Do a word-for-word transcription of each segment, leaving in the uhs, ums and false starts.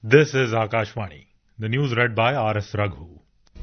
This is Akashvani. The news read by R S Raghu.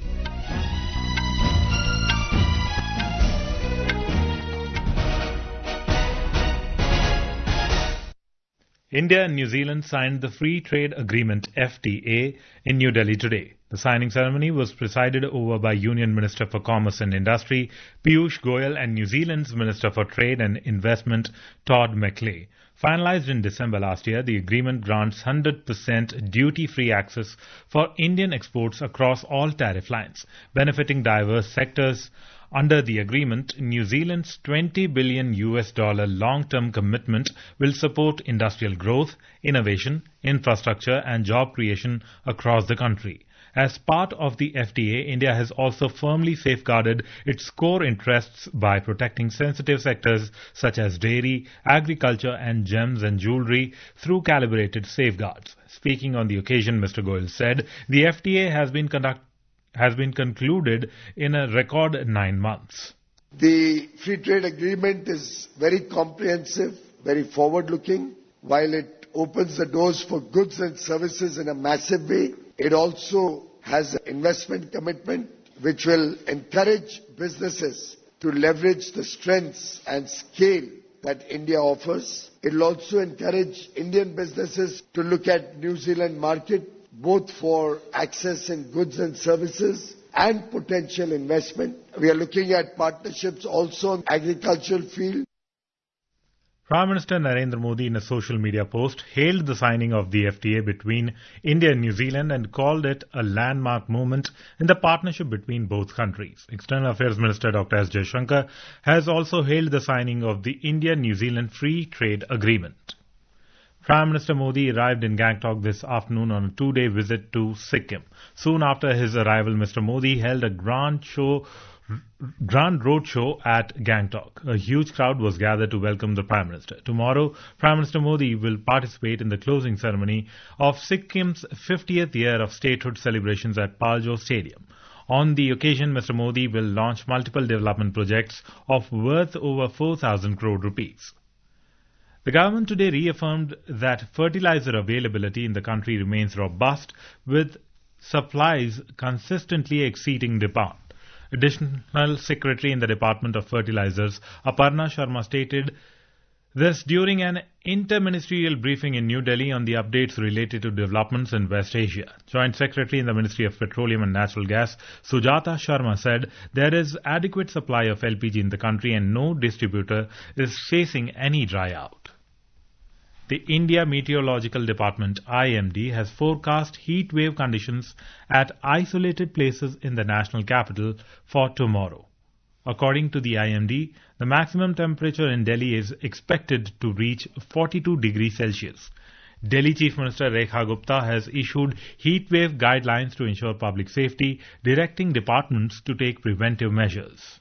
India and New Zealand signed the Free Trade Agreement F T A in New Delhi today. The signing ceremony was presided over by Union Minister for Commerce and Industry Piyush Goyal and New Zealand's Minister for Trade and Investment Todd McClay. Finalized in December last year, the agreement grants one hundred percent duty-free access for Indian exports across all tariff lines, benefiting diverse sectors. Under the agreement, New Zealand's twenty billion U S dollar long-term commitment will support industrial growth, innovation, infrastructure and job creation across the country. As part of the F T A, India has also firmly safeguarded its core interests by protecting sensitive sectors such as dairy, agriculture and gems and jewellery through calibrated safeguards. Speaking on the occasion, Mister Goyal said, the F T A has been conducted has been concluded in a record nine months. The free trade agreement is very comprehensive, very forward-looking. While it opens the doors for goods and services in a massive way, it also has an investment commitment which will encourage businesses to leverage the strengths and scale that India offers. It will also encourage Indian businesses to look at New Zealand market both for access in goods and services and potential investment. We are looking at partnerships also in the agricultural field. Prime Minister Narendra Modi, in a social media post, hailed the signing of the F T A between India and New Zealand and called it a landmark moment in the partnership between both countries. External Affairs Minister Doctor S. Jaishankar has also hailed the signing of the India-New Zealand Free Trade Agreement. Prime Minister Modi arrived in Gangtok this afternoon on a two-day visit to Sikkim. Soon after his arrival, Mister Modi held a grand show, grand road show at Gangtok. A huge crowd was gathered to welcome the Prime Minister. Tomorrow, Prime Minister Modi will participate in the closing ceremony of Sikkim's fiftieth year of statehood celebrations at Paljo Stadium. On the occasion, Mister Modi will launch multiple development projects of worth over four thousand crore rupees. The government today reaffirmed that fertilizer availability in the country remains robust, with supplies consistently exceeding demand. Additional Secretary in the Department of Fertilizers, Aparna Sharma, stated this during an inter-ministerial briefing in New Delhi on the updates related to developments in West Asia. Joint Secretary in the Ministry of Petroleum and Natural Gas, Sujata Sharma, said there is adequate supply of L P G in the country and no distributor is facing any dry out. The India Meteorological Department I M D has forecast heat wave conditions at isolated places in the national capital for tomorrow. According to the I M D, the maximum temperature in Delhi is expected to reach forty-two degrees Celsius. Delhi Chief Minister Rekha Gupta has issued heat wave guidelines to ensure public safety, directing departments to take preventive measures.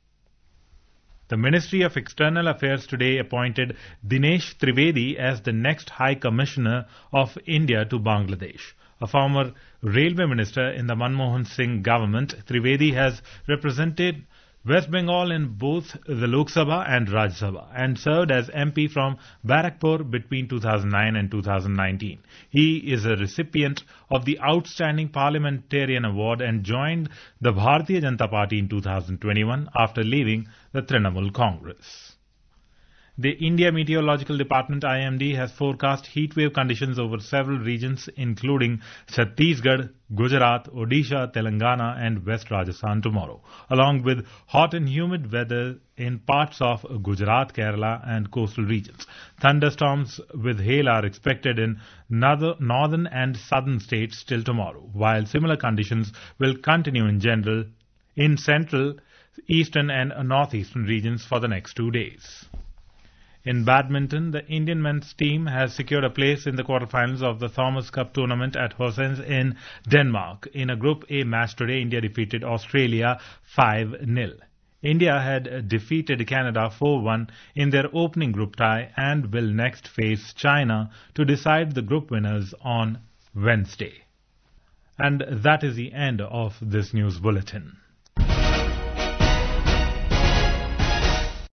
The Ministry of External Affairs today appointed Dinesh Trivedi as the next High Commissioner of India to Bangladesh. A former railway minister in the Manmohan Singh government, Trivedi has represented West Bengal in both the Lok Sabha and Rajya Sabha and served as M P from Barakpur between two thousand nine and two thousand nineteen. He is a recipient of the Outstanding Parliamentarian Award and joined the Bharatiya Janata Party in two thousand twenty-one after leaving the Trinamool Congress. The India Meteorological Department I M D has forecast heatwave conditions over several regions including Chhattisgarh, Gujarat, Odisha, Telangana and West Rajasthan tomorrow, along with hot and humid weather in parts of Gujarat, Kerala and coastal regions. Thunderstorms with hail are expected in northern and southern states till tomorrow, while similar conditions will continue in general in central, eastern and northeastern regions for the next two days. In badminton, the Indian men's team has secured a place in the quarterfinals of the Thomas Cup tournament at Horsens in Denmark. In a Group A match today, India defeated Australia five nil. India had defeated Canada four one in their opening group tie and will next face China to decide the group winners on Wednesday. And that is the end of this news bulletin.